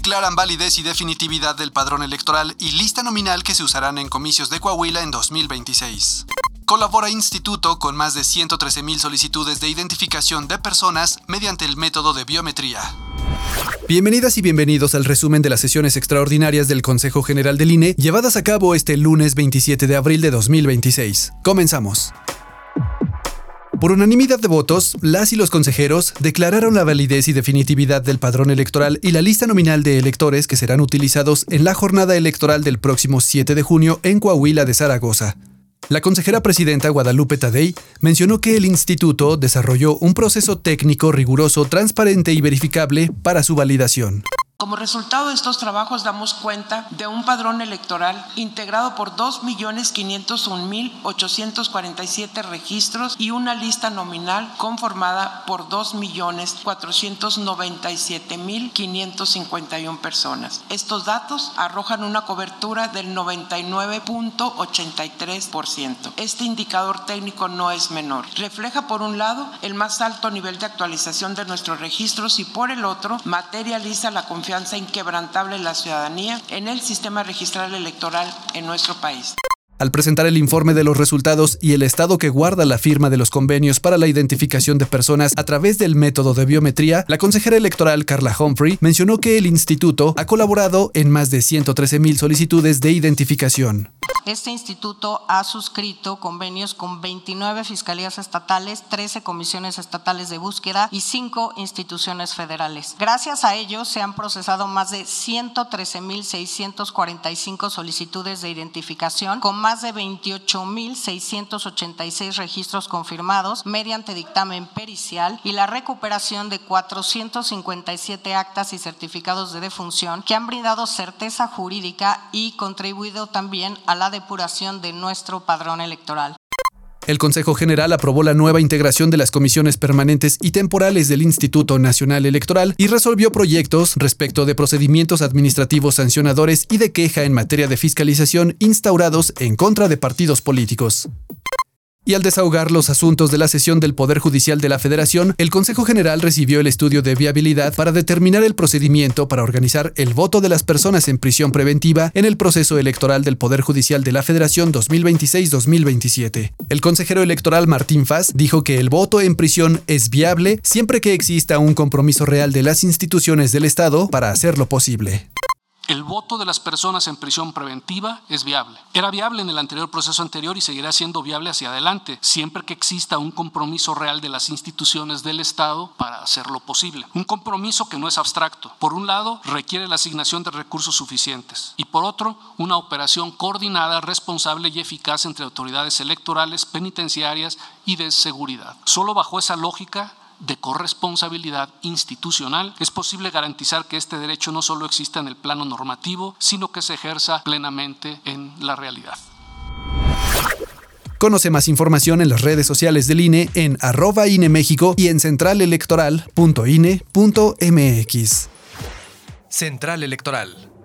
declaran validez y definitividad del padrón electoral y lista nominal que se usarán en comicios de Coahuila en 2026. Colabora Instituto con más de 113,000 solicitudes de identificación de personas mediante el método de biometría. Bienvenidas y bienvenidos al resumen de las sesiones extraordinarias del Consejo General del INE llevadas a cabo este lunes 27 de abril de 2026. Comenzamos. Por unanimidad de votos, las y los consejeros declararon la validez y definitividad del padrón electoral y la lista nominal de electores que serán utilizados en la jornada electoral del próximo 7 de junio en Coahuila de Zaragoza. La consejera presidenta Guadalupe Tadei mencionó que el instituto desarrolló un proceso técnico riguroso, transparente y verificable para su validación. Como resultado de estos trabajos damos cuenta de un padrón electoral integrado por 2.501.847 registros y una lista nominal conformada por 2.497.551 personas. Estos datos arrojan una cobertura del 99.83%. Este indicador técnico no es menor. Refleja por un lado el más alto nivel de actualización de nuestros registros y por el otro materializa la confianza inquebrantable de la ciudadanía en el sistema registral electoral en nuestro país. Al presentar el informe de los resultados y el estado que guarda la firma de los convenios para la identificación de personas a través del método de biometría, la consejera electoral Carla Humphrey mencionó que el instituto ha colaborado en más de 113,000 solicitudes de identificación. Este instituto ha suscrito convenios con 29 fiscalías estatales, 13 comisiones estatales de búsqueda y 5 instituciones federales. Gracias a ello se han procesado más de 113,645 solicitudes de identificación con más de 28,686 registros confirmados mediante dictamen pericial y la recuperación de 457 actas y certificados de defunción que han brindado certeza jurídica y contribuido también a la depuración de nuestro padrón electoral. El Consejo General aprobó la nueva integración de las comisiones permanentes y temporales del Instituto Nacional Electoral y resolvió proyectos respecto de procedimientos administrativos sancionadores y de queja en materia de fiscalización instaurados en contra de partidos políticos. Y al desahogar los asuntos de la sesión del Poder Judicial de la Federación, el Consejo General recibió el estudio de viabilidad para determinar el procedimiento para organizar el voto de las personas en prisión preventiva en el proceso electoral del Poder Judicial de la Federación 2026-2027. El consejero electoral Martín Faz dijo que el voto en prisión es viable siempre que exista un compromiso real de las instituciones del Estado para hacerlo posible. El voto de las personas en prisión preventiva es viable. Era viable en el anterior proceso anterior y seguirá siendo viable hacia adelante, siempre que exista un compromiso real de las instituciones del Estado para hacerlo posible. Un compromiso que no es abstracto. Por un lado, requiere la asignación de recursos suficientes y por otro, una operación coordinada, responsable y eficaz entre autoridades electorales, penitenciarias y de seguridad. Solo bajo esa lógica de corresponsabilidad institucional es posible garantizar que este derecho no solo exista en el plano normativo, sino que se ejerza plenamente en la realidad. Conoce más información en las redes sociales del INE en @INEMéxico y en centralelectoral.ine.mx. Central Electoral.